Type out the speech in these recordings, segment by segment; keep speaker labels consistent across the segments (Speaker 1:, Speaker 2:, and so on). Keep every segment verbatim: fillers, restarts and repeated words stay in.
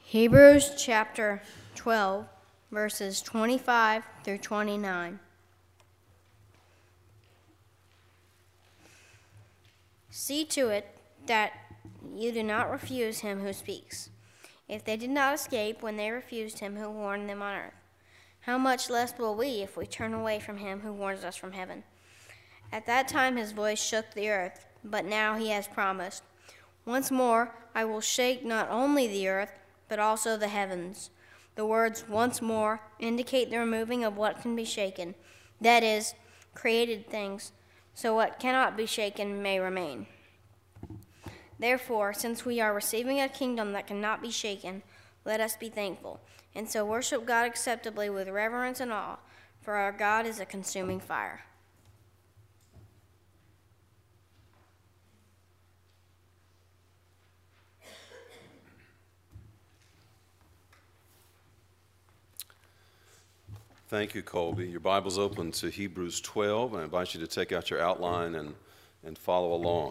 Speaker 1: Hebrews chapter twelve, verses twenty-five through twenty-nine. See to it that you do not refuse him who speaks. If they did not escape when they refused him who warned them on earth, how much less will we if we turn away from him who warns us from heaven? At that time his voice shook the earth, but now he has promised, once more I will shake not only the earth, but also the heavens. The words once more indicate the removing of what can be shaken, that is, created things, so what cannot be shaken may remain. Therefore, since we are receiving a kingdom that cannot be shaken, let us be thankful, and so worship God acceptably with reverence and awe, for our God is a consuming fire.
Speaker 2: Thank you, Colby. Your Bible's open to Hebrews twelve, and I invite you to take out your outline and, and follow along.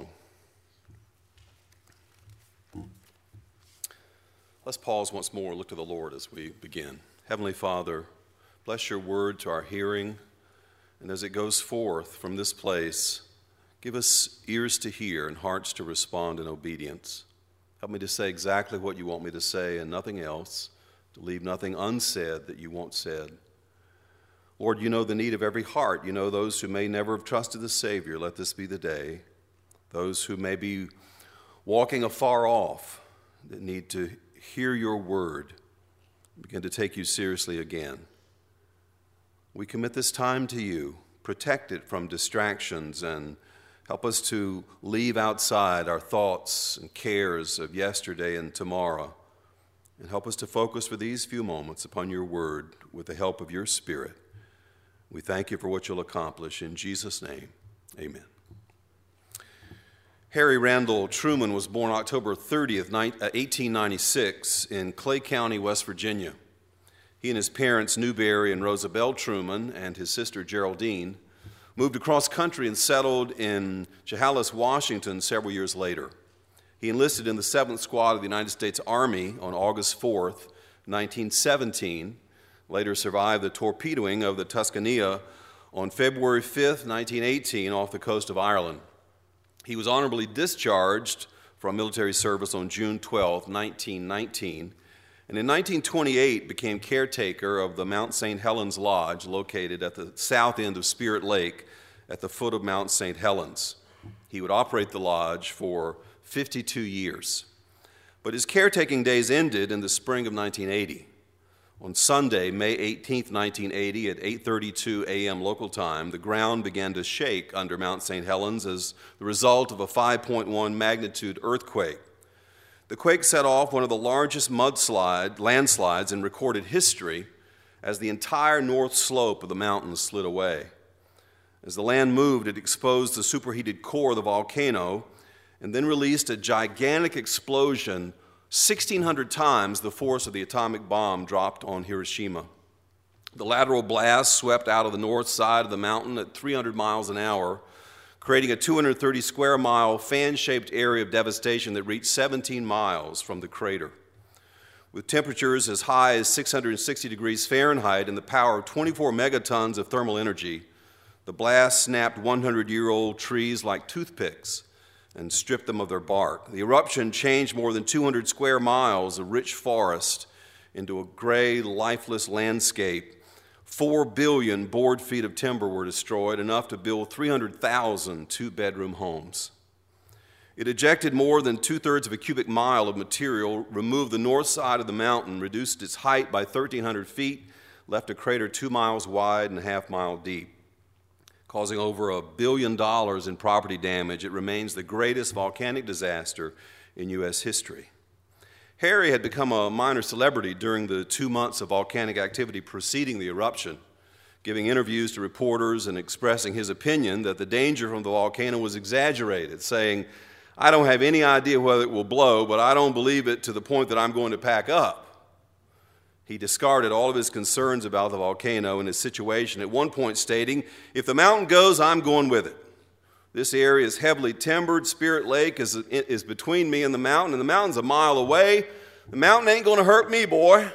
Speaker 2: Let's pause once more and look to the Lord as we begin. Heavenly Father, bless your word to our hearing, and as it goes forth from this place, give us ears to hear and hearts to respond in obedience. Help me to say exactly what you want me to say and nothing else, to leave nothing unsaid that you want said. Lord, you know the need of every heart. You know those who may never have trusted the Savior. Let this be the day. Those who may be walking afar off that need to hear your word, begin to take you seriously again. We commit this time to you. Protect it from distractions and help us to leave outside our thoughts and cares of yesterday and tomorrow. And help us to focus for these few moments upon your word with the help of your Spirit. We thank you for what you'll accomplish. In Jesus' name, amen. Harry Randall Truman was born October thirtieth, eighteen ninety-six in Clay County, West Virginia. He and his parents, Newberry and Rosabelle Truman, and his sister Geraldine, moved across country and settled in Chehalis, Washington several years later. He enlisted in the seventh Squad of the United States Army on August fourth, nineteen seventeen, later survived the torpedoing of the Tuscania on February fifth, nineteen eighteen, off the coast of Ireland. He was honorably discharged from military service on June twelfth, nineteen nineteen, and in nineteen twenty-eight became caretaker of the Mount Saint Helens Lodge located at the south end of Spirit Lake at the foot of Mount Saint Helens. He would operate the lodge for fifty-two years. But his caretaking days ended in the spring of nineteen eighty. On Sunday, May eighteenth, nineteen eighty, at eight thirty-two a.m. local time, the ground began to shake under Mount Saint Helens as the result of a five point one magnitude earthquake. The quake set off one of the largest mudslide, landslides in recorded history as the entire north slope of the mountain slid away. As the land moved, it exposed the superheated core of the volcano and then released a gigantic explosion sixteen hundred times the force of the atomic bomb dropped on Hiroshima. The lateral blast swept out of the north side of the mountain at three hundred miles an hour, creating a two hundred thirty square mile fan-shaped area of devastation that reached seventeen miles from the crater. With temperatures as high as six hundred sixty degrees Fahrenheit and the power of twenty-four megatons of thermal energy, the blast snapped hundred-year-old trees like toothpicks and stripped them of their bark. The eruption changed more than two hundred square miles of rich forest into a gray, lifeless landscape. Four billion board feet of timber were destroyed, enough to build three hundred thousand two-bedroom homes. It ejected more than two-thirds of a cubic mile of material, removed the north side of the mountain, reduced its height by thirteen hundred feet, left a crater two miles wide and a half mile deep. Causing over a billion dollars in property damage, it remains the greatest volcanic disaster in U S history. Harry had become a minor celebrity during the two months of volcanic activity preceding the eruption, giving interviews to reporters and expressing his opinion that the danger from the volcano was exaggerated, saying, "I don't have any idea whether it will blow, but I don't believe it to the point that I'm going to pack up." He discarded all of his concerns about the volcano and his situation, at one point stating, "If the mountain goes, I'm going with it. This area is heavily timbered. Spirit Lake is, is between me and the mountain, and the mountain's a mile away. The mountain ain't going to hurt me, boy.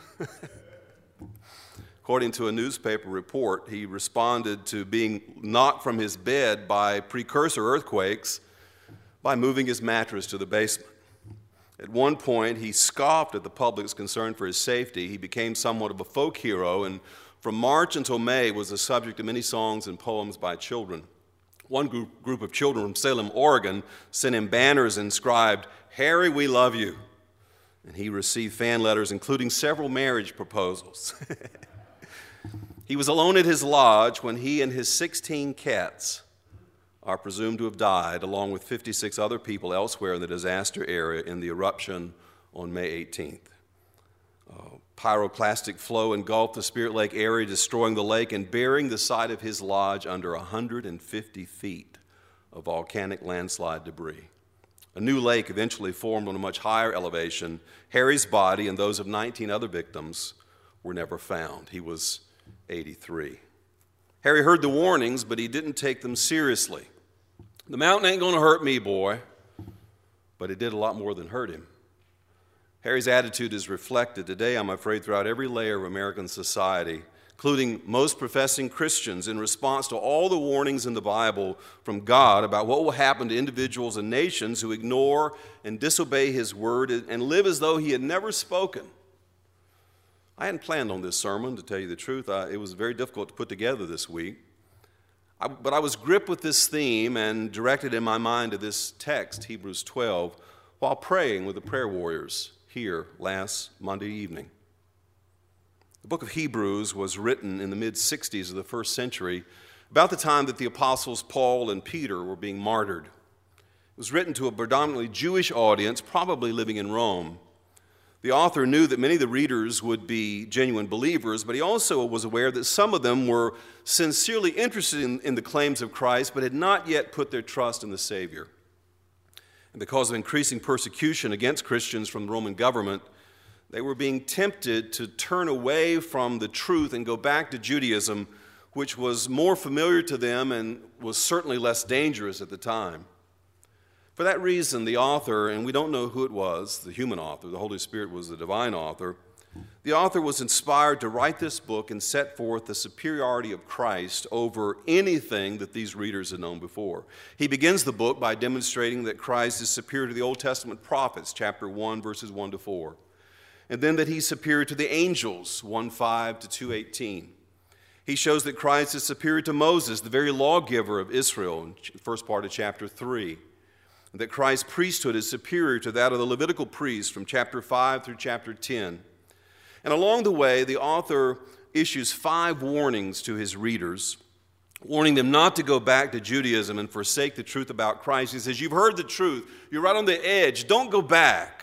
Speaker 2: According to a newspaper report, he responded to being knocked from his bed by precursor earthquakes by moving his mattress to the basement. At one point, he scoffed at the public's concern for his safety. He became somewhat of a folk hero, and from March until May was the subject of many songs and poems by children. One group, group of children from Salem, Oregon, sent him banners inscribed, "Harry, we love you." And he received fan letters, including several marriage proposals. He was alone at his lodge when he and his sixteen cats are presumed to have died, along with fifty-six other people elsewhere in the disaster area in the eruption on May eighteenth. Uh, pyroclastic flow engulfed the Spirit Lake area, destroying the lake and burying the site of his lodge under one hundred fifty feet of volcanic landslide debris. A new lake eventually formed on a much higher elevation. Harry's body and those of nineteen other victims were never found. He was eighty-three. Harry heard the warnings, but he didn't take them seriously. The mountain ain't going to hurt me, boy. But it did a lot more than hurt him. Harry's attitude is reflected today, I'm afraid, throughout every layer of American society, including most professing Christians, in response to all the warnings in the Bible from God about what will happen to individuals and nations who ignore and disobey His word and live as though He had never spoken. I hadn't planned on this sermon, to tell you the truth. I, it was very difficult to put together this week. I, but I was gripped with this theme and directed in my mind to this text, Hebrews twelve, while praying with the prayer warriors here last Monday evening. The book of Hebrews was written in the mid-sixties of the first century, about the time that the apostles Paul and Peter were being martyred. It was written to a predominantly Jewish audience, probably living in Rome. The author knew that many of the readers would be genuine believers, but he also was aware that some of them were sincerely interested in, in the claims of Christ, but had not yet put their trust in the Savior. And because of increasing persecution against Christians from the Roman government, they were being tempted to turn away from the truth and go back to Judaism, which was more familiar to them and was certainly less dangerous at the time. For that reason, the author, and we don't know who it was, the human author, the Holy Spirit was the divine author, the author was inspired to write this book and set forth the superiority of Christ over anything that these readers had known before. He begins the book by demonstrating that Christ is superior to the Old Testament prophets, chapter one, verses one to four. And then that He's superior to the angels, one five to two eighteen. He shows that Christ is superior to Moses, the very lawgiver of Israel, in the first part of chapter three. And that Christ's priesthood is superior to that of the Levitical priests from chapter five through chapter ten. And along the way, the author issues five warnings to his readers, warning them not to go back to Judaism and forsake the truth about Christ. He says, you've heard the truth. You're right on the edge. Don't go back.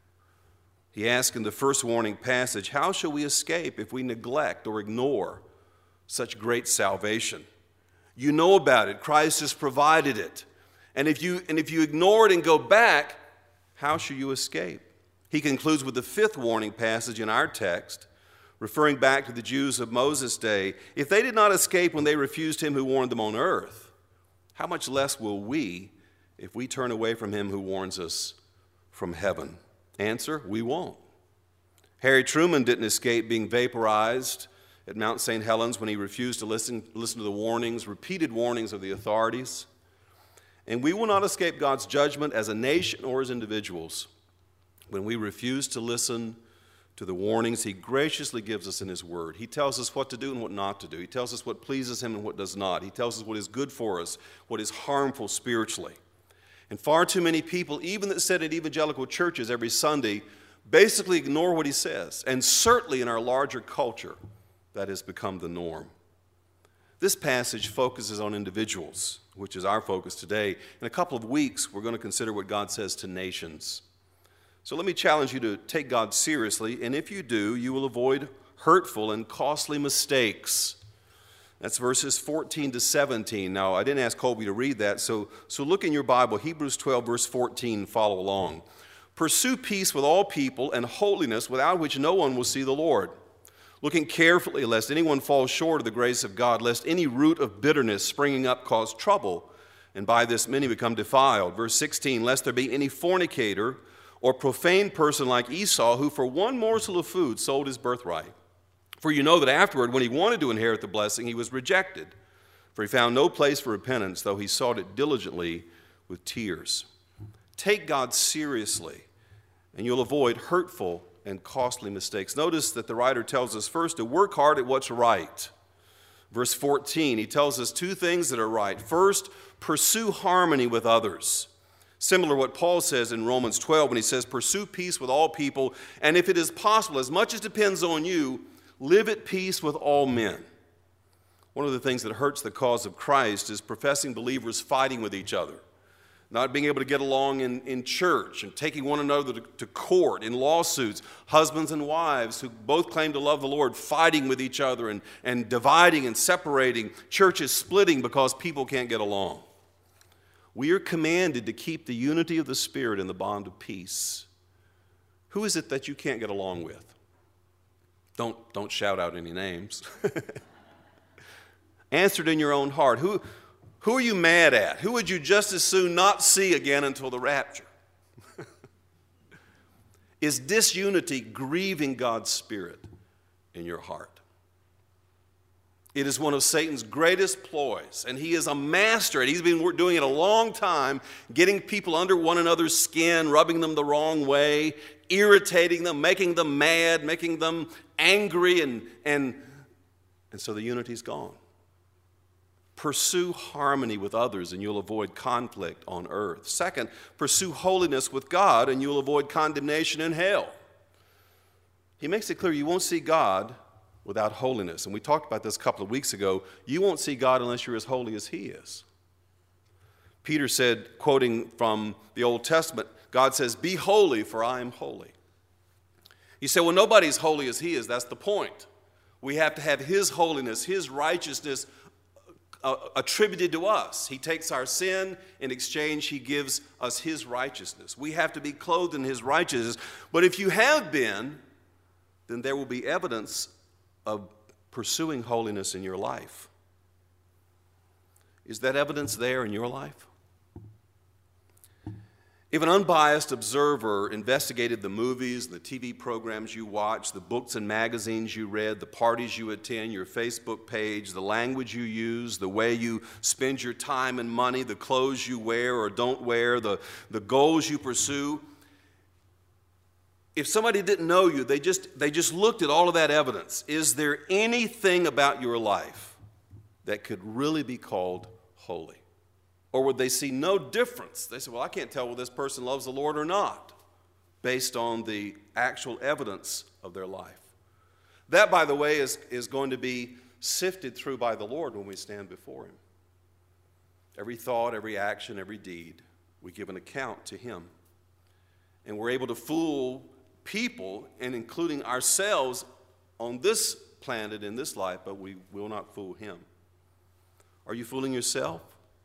Speaker 2: He asks in the first warning passage, how shall we escape if we neglect or ignore such great salvation? You know about it. Christ has provided it. And if you and if you ignore it and go back, how shall you escape? He concludes with the fifth warning passage in our text, referring back to the Jews of Moses' day. If they did not escape when they refused Him who warned them on earth, how much less will we if we turn away from Him who warns us from heaven? Answer, we won't. Harry Truman didn't escape being vaporized at Mount Saint Helens when he refused to listen, listen to the warnings, repeated warnings of the authorities. And we will not escape God's judgment as a nation or as individuals when we refuse to listen to the warnings He graciously gives us in His Word. He tells us what to do and what not to do. He tells us what pleases Him and what does not. He tells us what is good for us, what is harmful spiritually. And far too many people, even that sit in evangelical churches every Sunday, basically ignore what He says. And certainly in our larger culture, that has become the norm. This passage focuses on individuals, which is our focus today. In a couple of weeks, we're going to consider what God says to nations. So let me challenge you to take God seriously, and if you do, you will avoid hurtful and costly mistakes. That's verses fourteen to seventeen. Now, I didn't ask Colby to read that, so, so look in your Bible, Hebrews twelve, verse fourteen, follow along. Pursue peace with all people and holiness, without which no one will see the Lord. Looking carefully, lest anyone fall short of the grace of God, lest any root of bitterness springing up cause trouble, and by this many become defiled. Verse sixteen, lest there be any fornicator, or profane person like Esau, who for one morsel of food sold his birthright. For you know that afterward, when he wanted to inherit the blessing, he was rejected. For he found no place for repentance, though he sought it diligently with tears. Take God seriously, and you'll avoid hurtful and costly mistakes. Notice that the writer tells us first to work hard at what's right. Verse fourteen, he tells us two things that are right. First, pursue harmony with others. Similar to what Paul says in Romans twelve when he says, pursue peace with all people, and if it is possible, as much as depends on you, live at peace with all men. One of the things that hurts the cause of Christ is professing believers fighting with each other, not being able to get along in, in church and taking one another to, to court in lawsuits, husbands and wives who both claim to love the Lord fighting with each other and, and dividing and separating, churches splitting because people can't get along. We are commanded to keep the unity of the Spirit in the bond of peace. Who is it that you can't get along with? Don't, don't shout out any names. Answer it in your own heart. Who, who are you mad at? Who would you just as soon not see again until the rapture? Is disunity grieving God's Spirit in your heart? It is one of Satan's greatest ploys, and he is a master at it. He's been doing it a long time, getting people under one another's skin, rubbing them the wrong way, irritating them, making them mad, making them angry, and, and, and so the unity's gone. Pursue harmony with others, and you'll avoid conflict on earth. Second, pursue holiness with God, and you'll avoid condemnation in hell. He makes it clear you won't see God without holiness. And we talked about this a couple of weeks ago. You won't see God unless you're as holy as He is. Peter said, quoting from the Old Testament, God says, "Be holy, for I am holy." You say, well, nobody's holy as He is. That's the point. We have to have His holiness, His righteousness uh, attributed to us. He takes our sin. In exchange, He gives us His righteousness. We have to be clothed in His righteousness. But if you have been, then there will be evidence of pursuing holiness in your life. Is that evidence there in your life? If an unbiased observer investigated the movies, the T V programs you watch, the books and magazines you read, the parties you attend, your Facebook page, the language you use, the way you spend your time and money, the clothes you wear or don't wear, the, the goals you pursue, if somebody didn't know you, they just, they just looked at all of that evidence. Is there anything about your life that could really be called holy? Or would they see no difference? They say, well, I can't tell whether this person loves the Lord or not based on the actual evidence of their life. That, by the way, is, is going to be sifted through by the Lord when we stand before Him. Every thought, every action, every deed, we give an account to Him. And we're able to fool people, and including ourselves, on this planet, in this life, but we will not fool Him. Are you fooling yourself?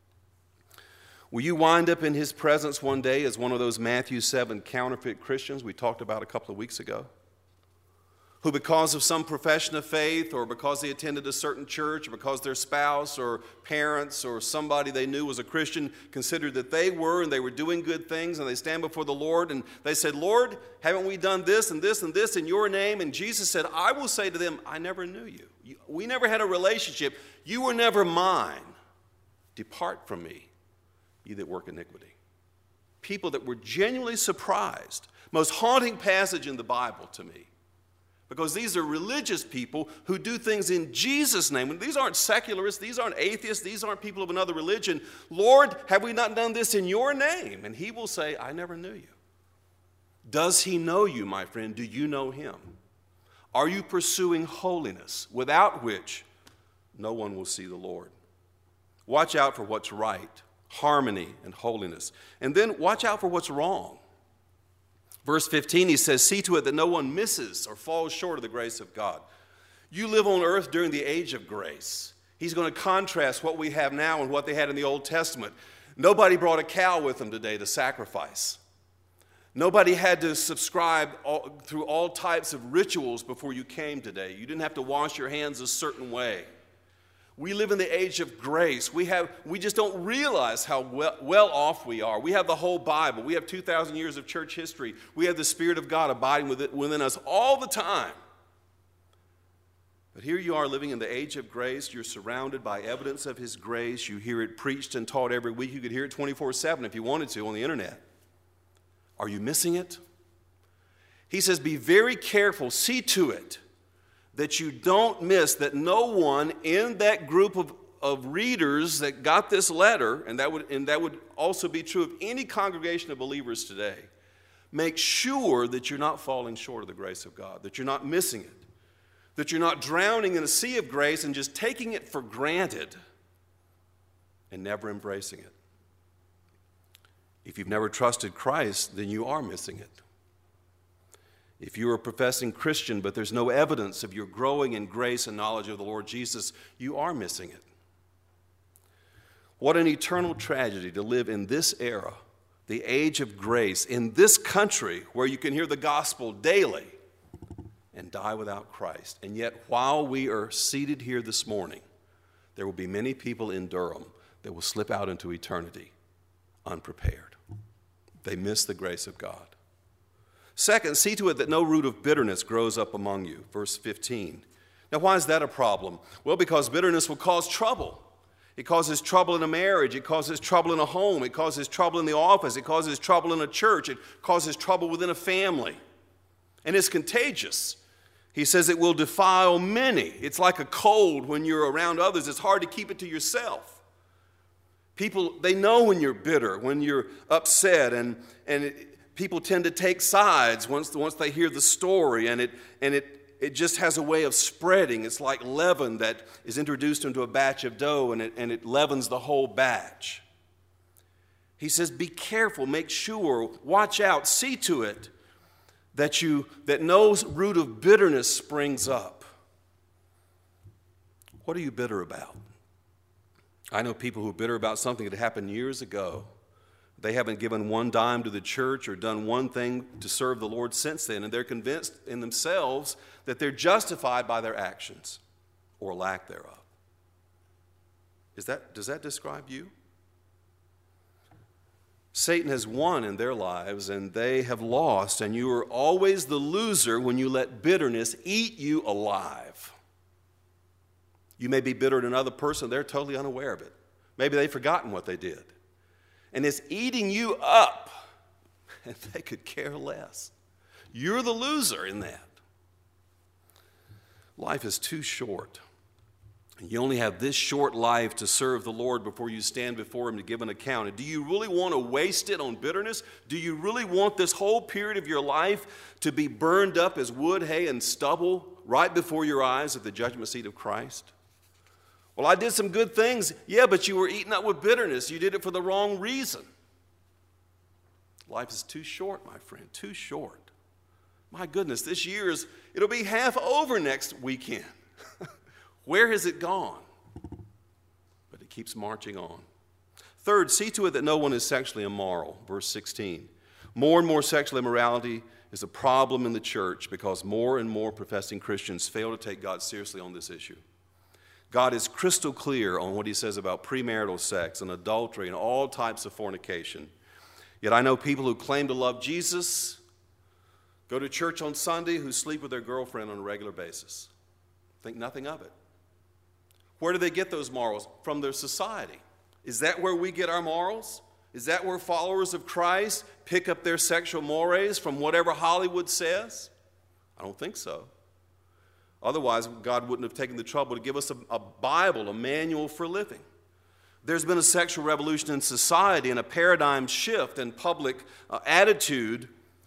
Speaker 2: Will you wind up in His presence one day as one of those Matthew seven counterfeit Christians we talked about a couple of weeks ago? Who, because of some profession of faith, or because they attended a certain church, or because their spouse or parents or somebody they knew was a Christian, considered that they were and they were doing good things, and they stand before the Lord and they said, Lord, haven't we done this and this and this in your name? And Jesus said, I will say to them, I never knew you. you we never had a relationship. You were never mine. Depart from me, ye that work iniquity. People that were genuinely surprised. Most haunting passage in the Bible to me. Because these are religious people who do things in Jesus' name. These aren't secularists. These aren't atheists. These aren't people of another religion. Lord, have we not done this in your name? And He will say, I never knew you. Does He know you, my friend? Do you know Him? Are you pursuing holiness, without which no one will see the Lord? Watch out for what's right, harmony and holiness. And then watch out for what's wrong. Verse fifteen, he says, see to it that no one misses or falls short of the grace of God. You live on earth during the age of grace. He's going to contrast what we have now and what they had in the Old Testament. Nobody brought a cow with them today to sacrifice. Nobody had to subscribe all, through all types of rituals before you came today. You didn't have to wash your hands a certain way. We live in the age of grace. We have we just don't realize how well, well off we are. We have the whole Bible. We have two thousand years of church history. We have the Spirit of God abiding within us all the time. But here you are living in the age of grace. You're surrounded by evidence of His grace. You hear it preached and taught every week. You could hear it twenty-four seven if you wanted to on the internet. Are you missing it? He says, be very careful. See to it that you don't miss, that no one in that group of, of readers that got this letter, and that would and that would also be true of any congregation of believers today, make sure that you're not falling short of the grace of God, that you're not missing it, that you're not drowning in a sea of grace and just taking it for granted and never embracing it. If you've never trusted Christ, then you are missing it. If you are a professing Christian, but there's no evidence of your growing in grace and knowledge of the Lord Jesus, you are missing it. What an eternal tragedy to live in this era, the age of grace, in this country where you can hear the gospel daily and die without Christ. And yet, while we are seated here this morning, there will be many people in Durham that will slip out into eternity unprepared. They miss the grace of God. Second, see to it that no root of bitterness grows up among you. Verse fifteen. Now, why is that a problem? Well, because bitterness will cause trouble. It causes trouble in a marriage. It causes trouble in a home. It causes trouble in the office. It causes trouble in a church. It causes trouble within a family. And it's contagious. He says it will defile many. It's like a cold when you're around others. It's hard to keep it to yourself. People, they know when you're bitter, when you're upset, and, and it, people tend to take sides once, once they hear the story, and it and it, it just has a way of spreading. It's like leaven that is introduced into a batch of dough, and it, and it leavens the whole batch. He says, be careful, make sure, watch out, see to it that you that no root of bitterness springs up. What are you bitter about? I know people who are bitter about something that happened years ago. They haven't given one dime to the church or done one thing to serve the Lord since then, and they're convinced in themselves that they're justified by their actions or lack thereof. Is that, does that describe you? Satan has won in their lives, and they have lost, and you are always the loser when you let bitterness eat you alive. You may be bitter at another person, they're totally unaware of it. Maybe they've forgotten what they did. And it's eating you up, and they could care less. You're the loser in that. Life is too short. You only have this short life to serve the Lord before you stand before Him to give an account. And do you really want to waste it on bitterness? Do you really want this whole period of your life to be burned up as wood, hay, and stubble right before your eyes at the judgment seat of Christ? Well, I did some good things. Yeah, but you were eaten up with bitterness. You did it for the wrong reason. Life is too short, my friend, too short. My goodness, this year is, it'll be half over next weekend. Where has it gone? But it keeps marching on. Third, see to it that no one is sexually immoral. Verse sixteen. More and more sexual immorality is a problem in the church because more and more professing Christians fail to take God seriously on this issue. God is crystal clear on what He says about premarital sex and adultery and all types of fornication. Yet I know people who claim to love Jesus, go to church on Sunday, who sleep with their girlfriend on a regular basis. Think nothing of it. Where do they get those morals? From their society. Is that where we get our morals? Is that where followers of Christ pick up their sexual mores from whatever Hollywood says? I don't think so. Otherwise, God wouldn't have taken the trouble to give us a, a Bible, a manual for living. There's been a sexual revolution in society and a paradigm shift in public uh, attitude,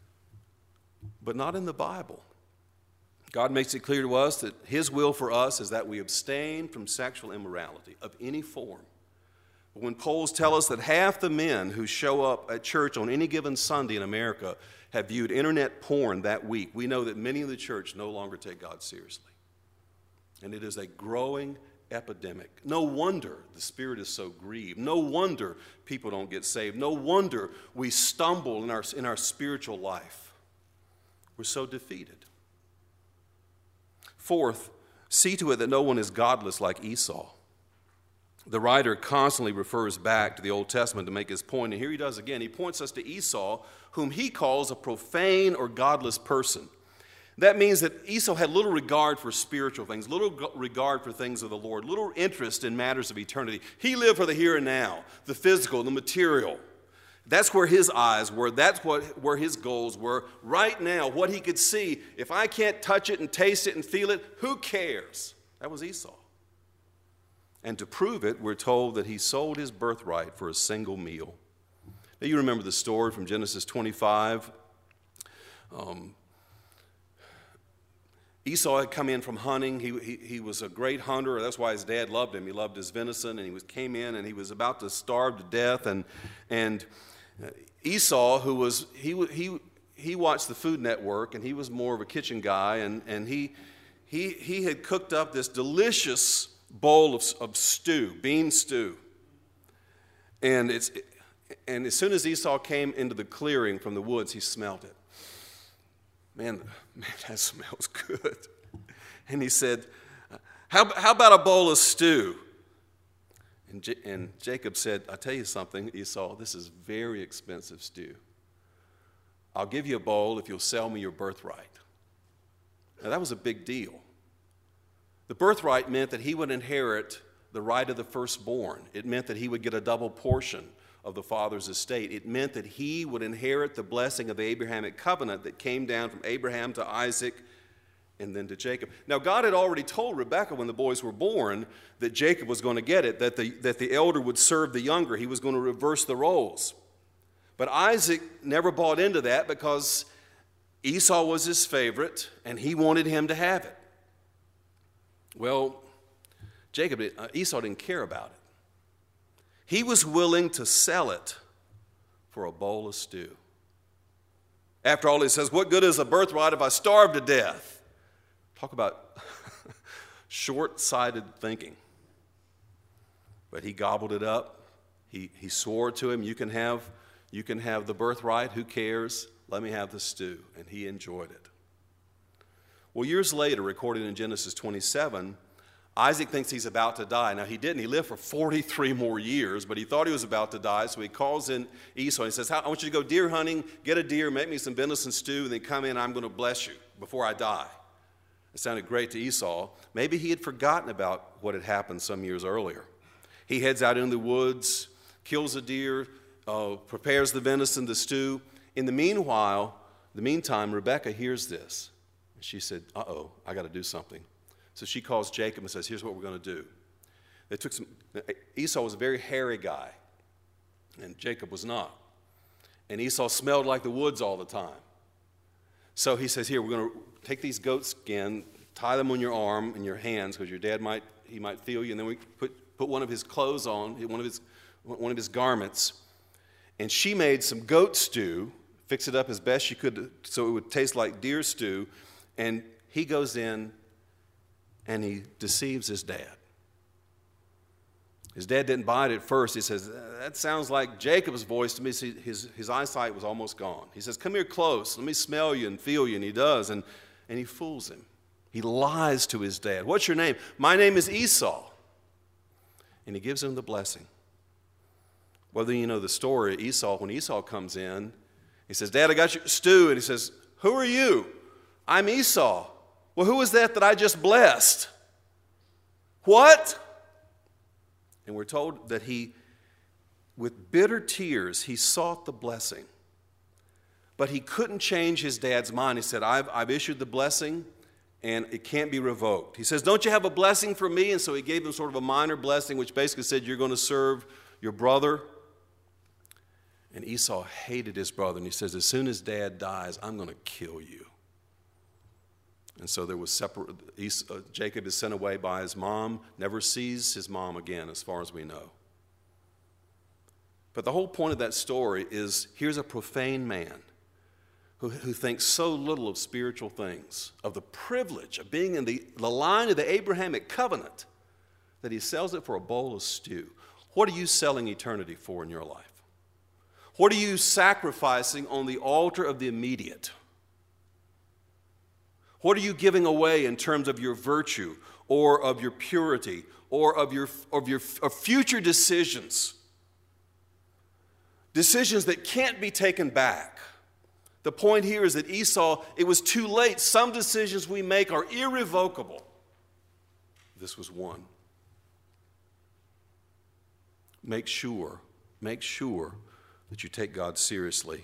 Speaker 2: but not in the Bible. God makes it clear to us that His will for us is that we abstain from sexual immorality of any form. But when polls tell us that half the men who show up at church on any given Sunday in America have viewed internet porn that week, we know that many in the church no longer take God seriously. And it is a growing epidemic. No wonder the Spirit is so grieved. No wonder people don't get saved. No wonder we stumble in our, in our spiritual life. We're so defeated. Fourth, see to it that no one is godless like Esau. the writer constantly refers back to the Old Testament to make his point, and here he does again. He points us to Esau, whom he calls a profane or godless person. That means that Esau had little regard for spiritual things, little regard for things of the Lord, little interest in matters of eternity. He lived for the here and now, the physical, the material. That's where his eyes were. That's what, where his goals were. Right now, what he could see, if I can't touch it and taste it and feel it, who cares? That was Esau. And to prove it, we're told that he sold his birthright for a single meal. Now, you remember the story from Genesis twenty-five. Um, Esau had come in from hunting. He, he, he was a great hunter. That's why his dad loved him. He loved his venison, and he was, came in, and he was about to starve to death. And, and Esau, who was, he, he, he watched the Food Network, and he was more of a kitchen guy, and, and he, he, he had cooked up this delicious bowl of, of stew, bean stew. And, it's, and as soon as Esau came into the clearing from the woods, he smelled it. Man, man, that smells good. And he said, how, how about a bowl of stew? And, J- and Jacob said, I'll tell you something, Esau, this is very expensive stew. I'll give you a bowl if you'll sell me your birthright. Now, that was a big deal. The birthright meant that he would inherit the right of the firstborn. It meant that he would get a double portion of the father's estate. It meant that he would inherit the blessing of the Abrahamic covenant that came down from Abraham to Isaac and then to Jacob. Now, God had already told Rebekah when the boys were born that Jacob was going to get it, that the, that the elder would serve the younger. He was going to reverse the roles. But Isaac never bought into that because Esau was his favorite and he wanted him to have it. Well, Jacob, uh, Esau didn't care about it. He was willing to sell it for a bowl of stew. After all, he says, what good is a birthright if I starve to death? Talk about short-sighted thinking. But he gobbled it up. He, he swore to him, you can have, you can have the birthright, who cares? Let me have the stew. And he enjoyed it. Well, years later, recorded in Genesis twenty-seven, Isaac thinks he's about to die. Now, he didn't. He lived for forty-three more years, but he thought he was about to die, so he calls in Esau. He says, I want you to go deer hunting, get a deer, make me some venison stew, and then come in, I'm going to bless you before I die. It sounded great to Esau. Maybe he had forgotten about what had happened some years earlier. He heads out into the woods, kills a deer, uh, prepares the venison, the stew. In the meanwhile, the meantime, Rebekah hears this. She said, uh-oh, I got to do something. So she calls Jacob and says, here's what we're going to do. They took some, Esau was a very hairy guy, and Jacob was not. And Esau smelled like the woods all the time. So he says, here, we're going to take these goat skin, tie them on your arm and your hands, because your dad might, he might feel you, and then we put, put one of his clothes on, one of his, one of his garments. And she made some goat stew, fixed it up as best she could so it would taste like deer stew. And he goes in and he deceives his dad. His dad didn't buy it at first. He says, that sounds like Jacob's voice to me. See, his, his eyesight was almost gone. He says, come here close. Let me smell you and feel you. And he does. And, and he fools him. He lies to his dad. What's your name? My name is Esau. And he gives him the blessing. Whether you know the story, Esau, when Esau comes in, he says, Dad, I got your stew. And he says, who are you? I'm Esau. Well, who is that that I just blessed? What? And we're told that he, with bitter tears, he sought the blessing. But he couldn't change his dad's mind. He said, I've, I've issued the blessing, and it can't be revoked. He says, don't you have a blessing for me? And so he gave him sort of a minor blessing, which basically said, you're going to serve your brother. And Esau hated his brother, and he says, as soon as Dad dies, I'm going to kill you. And so there was separate. Esau, Jacob is sent away by his mom, never sees his mom again, as far as we know. But the whole point of that story is here's a profane man who, who thinks so little of spiritual things, of the privilege of being in the, the line of the Abrahamic covenant, that he sells it for a bowl of stew. What are you selling eternity for in your life? What are you sacrificing on the altar of the immediate? What are you giving away in terms of your virtue or of your purity or of your, of your of future decisions. Decisions that can't be taken back. The point here is that Esau, it was too late. Some decisions we make are irrevocable. This was one. Make sure, make sure that you take God seriously.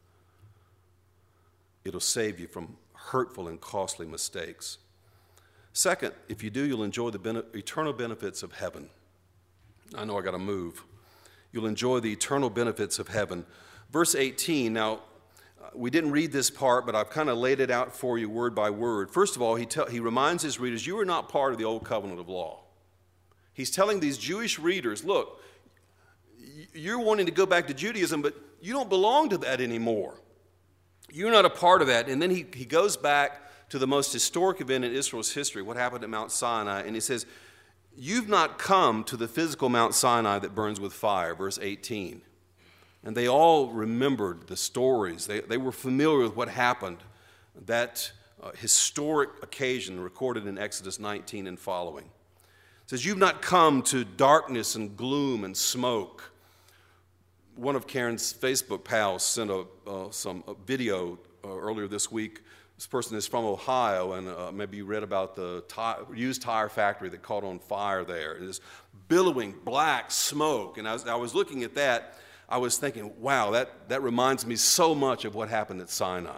Speaker 2: It'll save you from hurtful and costly mistakes. Second, if you do, you'll enjoy the bene- eternal benefits of heaven. I know I got to move. You'll enjoy the eternal benefits of heaven. Verse eighteen, now, we didn't read this part, but I've kind of laid it out for you word by word. First of all, he, tell, he reminds his readers, you are not part of the old covenant of law. He's telling these Jewish readers, look, you're wanting to go back to Judaism, but you don't belong to that anymore. You're not a part of that. And then he, he goes back to the most historic event in Israel's history, what happened at Mount Sinai, and he says, you've not come to the physical Mount Sinai that burns with fire, verse eighteen. And they all remembered the stories. They, they were familiar with what happened, that uh, historic occasion recorded in Exodus nineteen and following. It says, you've not come to darkness and gloom and smoke. One of Karen's Facebook pals sent a, uh, some a video uh, earlier this week. This person is from Ohio, and uh, maybe you read about the tire, used tire factory that caught on fire there. And this billowing black smoke. And I was, I was looking at that, I was thinking, wow, that, that reminds me so much of what happened at Sinai.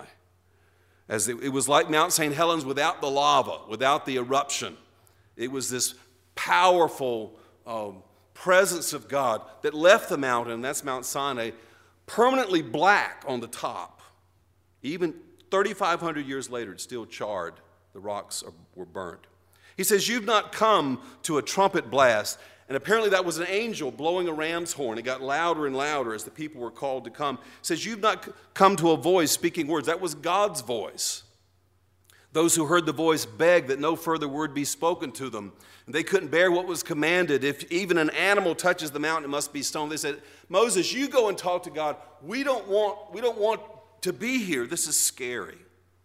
Speaker 2: As it, it was like Mount Saint Helens without the lava, without the eruption. It was this powerful um, presence of God that left the mountain, that's Mount Sinai, permanently black on the top. Even thirty-five hundred years later, it's still charred. The rocks are, were burnt. He says, you've not come to a trumpet blast. And apparently that was an angel blowing a ram's horn. It got louder and louder as the people were called to come. He says, you've not come to a voice speaking words. That was God's voice. Those who heard the voice begged that no further word be spoken to them. And they couldn't bear what was commanded. If even an animal touches the mountain, it must be stoned. They said, Moses, you go and talk to God. We don't want, we don't want to be here. This is scary.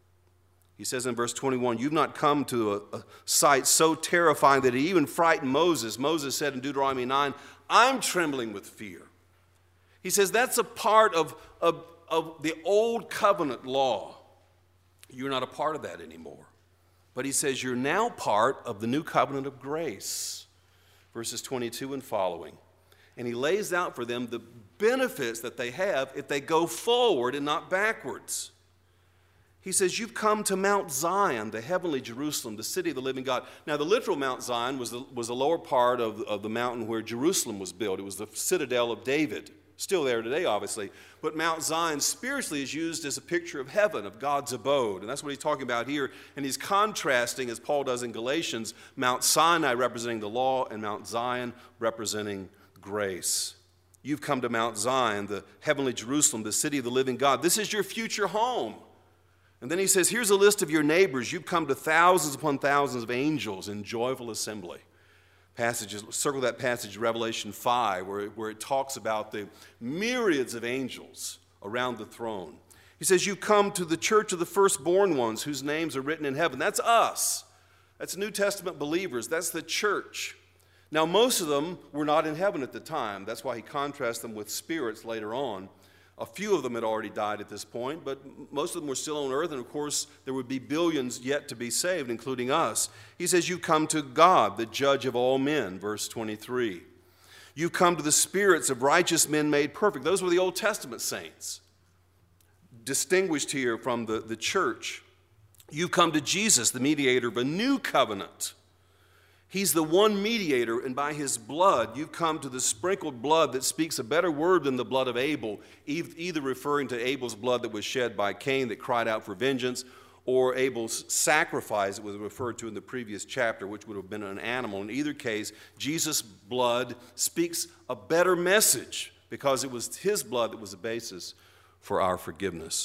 Speaker 2: He says in verse twenty-one, you've not come to a, a sight so terrifying that it even frightened Moses. Moses said in Deuteronomy nine, I'm trembling with fear. He says that's a part of, of, of the old covenant law. You're not a part of that anymore. But he says you're now part of the new covenant of grace. Verses twenty-two and following. And he lays out for them the benefits that they have if they go forward and not backwards. He says, you've come to Mount Zion, the heavenly Jerusalem, the city of the living God. Now, the literal Mount Zion was the, was the lower part of, of the mountain where Jerusalem was built. It was the citadel of David. Still there today, obviously. But Mount Zion spiritually is used as a picture of heaven, of God's abode. And that's what he's talking about here. And he's contrasting, as Paul does in Galatians, Mount Sinai representing the law and Mount Zion representing grace. You've come to Mount Zion, the heavenly Jerusalem, the city of the living God. This is your future home. And then he says, here's a list of your neighbors. You've come to thousands upon thousands of angels in joyful assembly. Passages, circle that passage, Revelation five, where, where it talks about the myriads of angels around the throne. He says, you've come to the church of the firstborn ones whose names are written in heaven. That's us. That's New Testament believers. That's the church. Now, most of them were not in heaven at the time. That's why he contrasts them with spirits later on. A few of them had already died at this point, but most of them were still on earth, and of course, there would be billions yet to be saved, including us. He says, you've come to God, the judge of all men, verse twenty-three. You've come to the spirits of righteous men made perfect. Those were the Old Testament saints, distinguished here from the, the church. You've come to Jesus, the mediator of a new covenant. He's the one mediator, and by his blood, you've come to the sprinkled blood that speaks a better word than the blood of Abel, either referring to Abel's blood that was shed by Cain that cried out for vengeance, or Abel's sacrifice that was referred to in the previous chapter, which would have been an animal. In either case, Jesus' blood speaks a better message because it was his blood that was the basis for our forgiveness.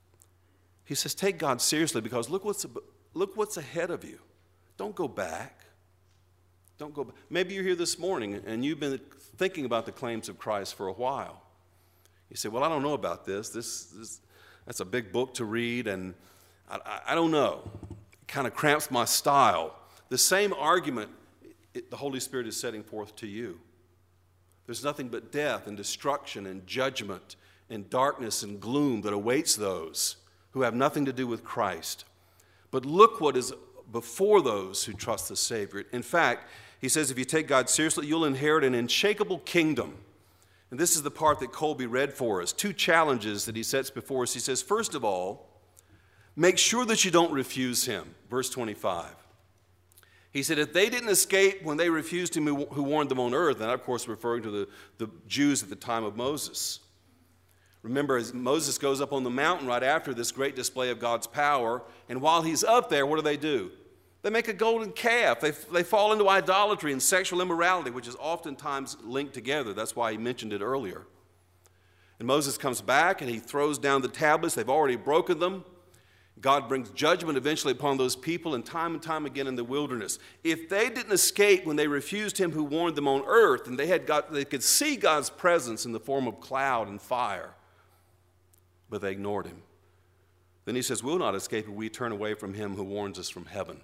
Speaker 2: He says, take God seriously because look what's, look what's ahead of you. Don't go back. Don't go back. Maybe you're here this morning and you've been thinking about the claims of Christ for a while. You say, well, I don't know about this. This, this that's a big book to read, and I, I, I don't know. It kind of cramps my style. The same argument it, the Holy Spirit is setting forth to you. There's nothing but death and destruction and judgment and darkness and gloom that awaits those who have nothing to do with Christ. But look what is before those who trust the Savior. In fact, he says if you take God seriously, you'll inherit an unshakable kingdom. And this is the part that Colby read for us. Two challenges that he sets before us. He says, first of all, make sure that you don't refuse him. Verse twenty-five. He said, if they didn't escape when they refused him who warned them on earth, and of course referring to the, the Jews at the time of Moses. Remember, as Moses goes up on the mountain right after this great display of God's power, and while he's up there, what do they do? They make a golden calf. They, they fall into idolatry and sexual immorality, which is oftentimes linked together. That's why he mentioned it earlier. And Moses comes back and he throws down the tablets. They've already broken them. God brings judgment eventually upon those people, and time and time again in the wilderness. If they didn't escape when they refused him who warned them on earth, and they had got, they could see God's presence in the form of cloud and fire, but they ignored him. Then he says, we'll not escape if we turn away from him who warns us from heaven.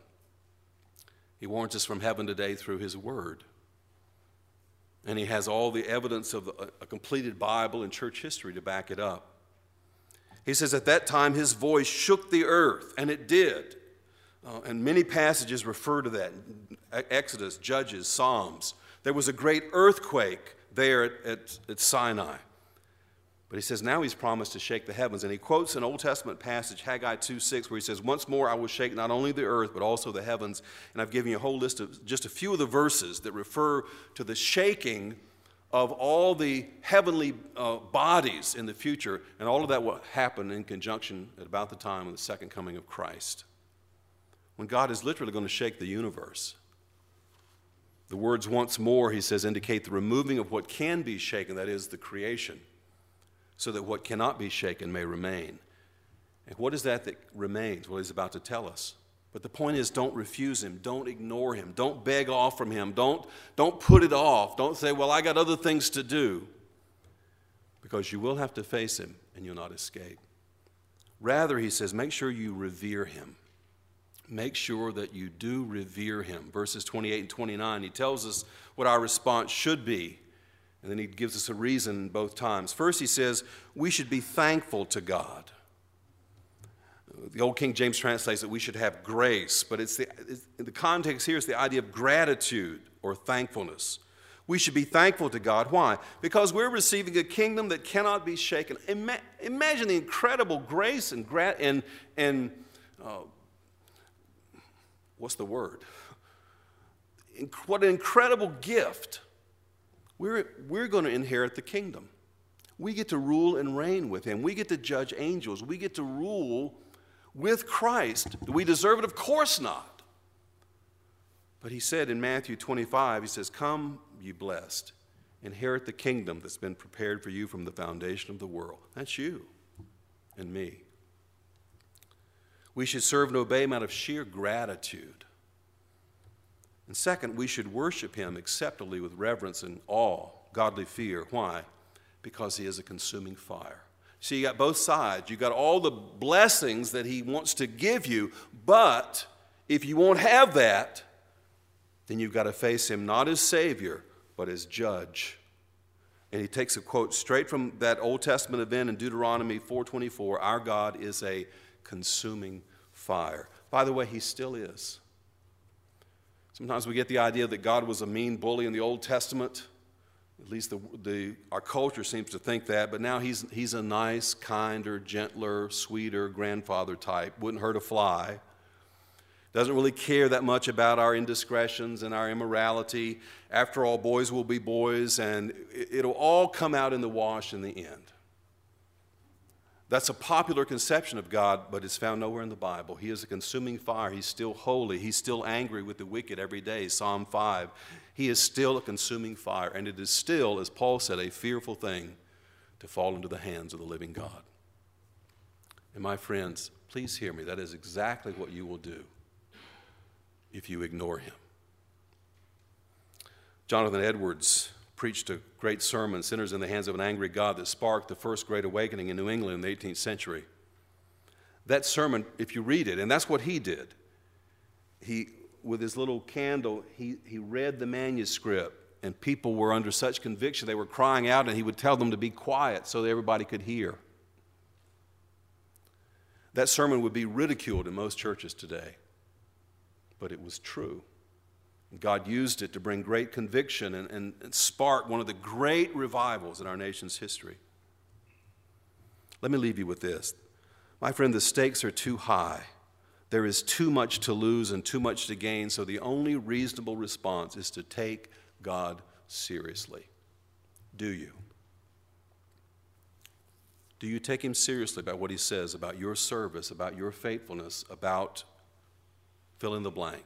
Speaker 2: He warns us from heaven today through his word. And he has all the evidence of a completed Bible and church history to back it up. He says at that time his voice shook the earth, and it did. Uh, and many passages refer to that. Exodus, Judges, Psalms. There was a great earthquake there at, at, at Sinai. But he says now he's promised to shake the heavens. And he quotes an Old Testament passage, Haggai two six, where he says, once more I will shake not only the earth, but also the heavens. And I've given you a whole list of just a few of the verses that refer to the shaking of all the heavenly uh, bodies in the future. And all of that will happen in conjunction at about the time of the second coming of Christ, when God is literally going to shake the universe. The words once more, he says, indicate the removing of what can be shaken, that is, the creation, so that what cannot be shaken may remain. And what is that that remains? Well, he's about to tell us. But the point is, don't refuse him. Don't ignore him. Don't beg off from him. Don't, don't put it off. Don't say, well, I got other things to do. Because you will have to face him and you'll not escape. Rather, he says, make sure you revere him. Make sure that you do revere him. Verses twenty-eight and twenty-nine, he tells us what our response should be. And then he gives us a reason both times. First, he says, we should be thankful to God. The old King James translates that we should have grace, but it's the, it's, the context here is the idea of gratitude or thankfulness. We should be thankful to God. Why? Because we're receiving a kingdom that cannot be shaken. Ima- imagine the incredible grace and, gra- and, and uh, what's the word? In- what an incredible gift. We're, we're going to inherit the kingdom. We get to rule and reign with him. We get to judge angels. We get to rule with Christ. Do we deserve it? Of course not. But he said in Matthew twenty-five, he says, come, ye blessed, inherit the kingdom that's been prepared for you from the foundation of the world. That's you and me. We should serve and obey him out of sheer gratitude. And second, we should worship him acceptably with reverence and awe, godly fear. Why? Because he is a consuming fire. See, you got both sides. You got all the blessings that he wants to give you, but if you won't have that, then you've got to face him not as Savior, but as judge. And he takes a quote straight from that Old Testament event in Deuteronomy four twenty-four, our God is a consuming fire. By the way, he still is. Sometimes we get the idea that God was a mean bully in the Old Testament. At least the, the, our culture seems to think that, but now he's, he's a nice, kinder, gentler, sweeter grandfather type. Wouldn't hurt a fly. Doesn't really care that much about our indiscretions and our immorality. After all, boys will be boys, and it, it'll all come out in the wash in the end. That's a popular conception of God, but it's found nowhere in the Bible. He is a consuming fire. He's still holy. He's still angry with the wicked every day. Psalm five. He is still a consuming fire, and it is still, as Paul said, a fearful thing to fall into the hands of the living God. And my friends, please hear me. That is exactly what you will do if you ignore him. Jonathan Edwards preached a great sermon, Sinners in the Hands of an Angry God, that sparked the first great awakening in New England in the eighteenth century. That sermon, if you read it, and that's what he did, he with his little candle, he, he read the manuscript, and people were under such conviction, they were crying out, and he would tell them to be quiet so that everybody could hear. That sermon would be ridiculed in most churches today, but it was true. God used it to bring great conviction and, and, and spark one of the great revivals in our nation's history. Let me leave you with this. My friend, the stakes are too high. There is too much to lose and too much to gain, so the only reasonable response is to take God seriously. Do you? Do you take him seriously about what he says, about your service, about your faithfulness, about fill in the blank?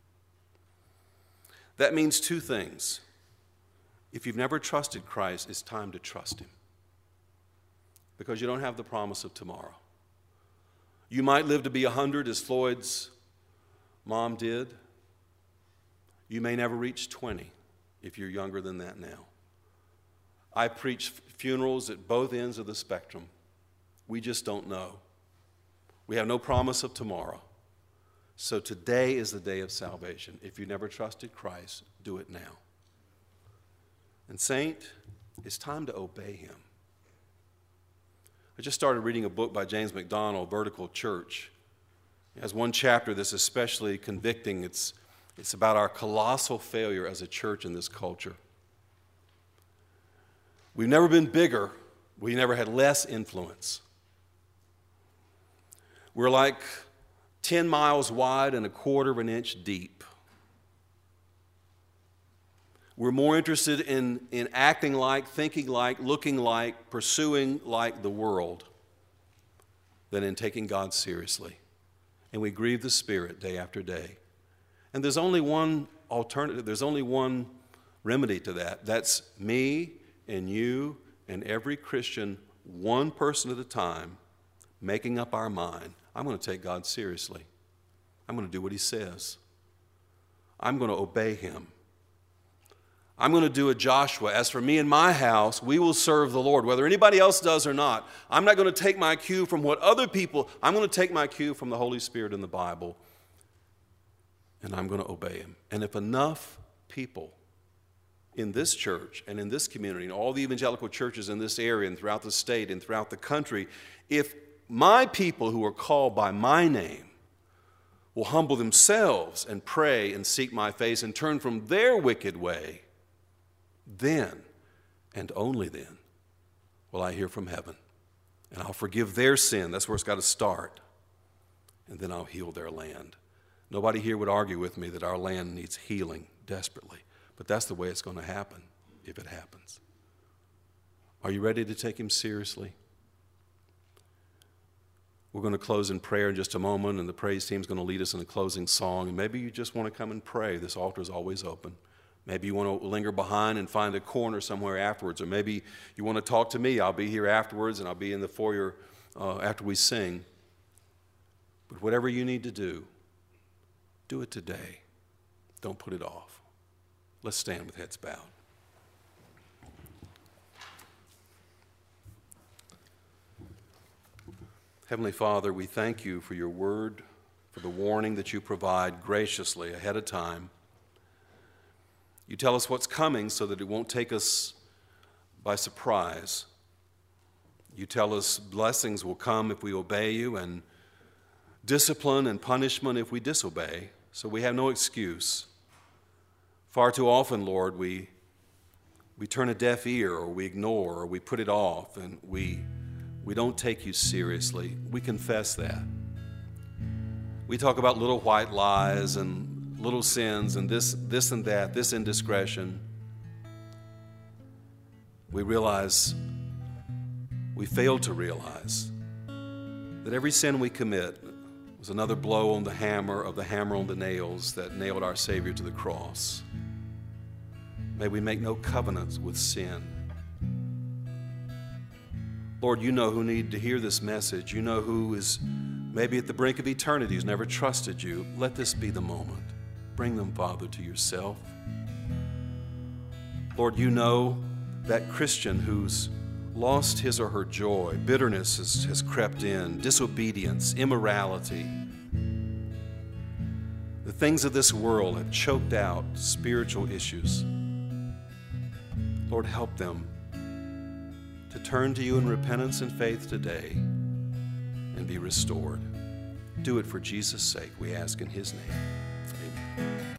Speaker 2: That means two things. If you've never trusted Christ, it's time to trust him, because you don't have the promise of tomorrow. You might live to be one hundred, as Floyd's mom did. You may never reach twenty if you're younger than that now. I preach funerals at both ends of the spectrum. We just don't know. We have no promise of tomorrow. So today is the day of salvation. If you never trusted Christ, do it now. And saint, it's time to obey him. I just started reading a book by James MacDonald, Vertical Church. It has one chapter that's especially convicting. It's, it's about our colossal failure as a church in this culture. We've never been bigger. We never had less influence. We're like ten miles wide and a quarter of an inch deep. We're more interested in, in acting like, thinking like, looking like, pursuing like the world than in taking God seriously. And we grieve the Spirit day after day. And there's only one alternative, there's only one remedy to that. That's me and you and every Christian, one person at a time, making up our mind. I'm going to take God seriously. I'm going to do what he says. I'm going to obey him. I'm going to do a Joshua. As for me and my house, we will serve the Lord, whether anybody else does or not. I'm not going to take my cue from what other people, I'm going to take my cue from the Holy Spirit in the Bible, and I'm going to obey him. And if enough people in this church and in this community, and all the evangelical churches in this area and throughout the state and throughout the country, if my people who are called by my name will humble themselves and pray and seek my face and turn from their wicked way, then and only then will I hear from heaven, and I'll forgive their sin. That's where it's got to start. And then I'll heal their land. Nobody here would argue with me that our land needs healing desperately, but that's the way it's going to happen if it happens. Are you ready to take him seriously? We're going to close in prayer in just a moment, and the praise team is going to lead us in a closing song. And maybe you just want to come and pray. This altar is always open. Maybe you want to linger behind and find a corner somewhere afterwards. Or maybe you want to talk to me. I'll be here afterwards, and I'll be in the foyer uh, after we sing. But whatever you need to do, do it today. Don't put it off. Let's stand with heads bowed. Heavenly Father, we thank you for your word, for the warning that you provide graciously ahead of time. You tell us what's coming so that it won't take us by surprise. You tell us blessings will come if we obey you, and discipline and punishment if we disobey, so we have no excuse. Far too often, Lord, we, we turn a deaf ear, or we ignore, or we put it off, and we We don't take you seriously. We confess that. We talk about little white lies and little sins and this, this and that, this indiscretion. We realize, we fail to realize that every sin we commit was another blow on the hammer of the hammer on the nails that nailed our Savior to the cross. May we make no covenants with sin. Lord, you know who need to hear this message. You know who is maybe at the brink of eternity, who's never trusted you. Let this be the moment. Bring them, Father, to yourself. Lord, you know that Christian who's lost his or her joy. Bitterness has, has crept in, disobedience, immorality. The things of this world have choked out spiritual issues. Lord, help them to turn to you in repentance and faith today and be restored. Do it for Jesus' sake, we ask in his name. Amen.